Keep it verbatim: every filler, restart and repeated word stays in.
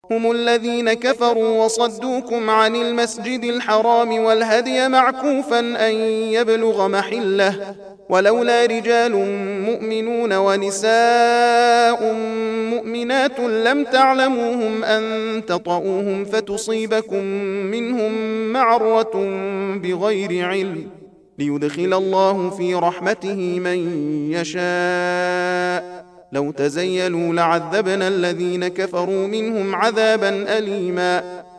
هم الذين كفروا وصدوكم عن المسجد الحرام والهدي معكوفا أن يبلغ محله، ولولا رجال مؤمنون ونساء مؤمنات لم تعلموهم أن تطؤوهم فتصيبكم منهم معرة بغير علم، ليدخل الله في رحمته من يشاء، لو تزيلوا لعذبنا الذين كفروا منهم عذابا أليما.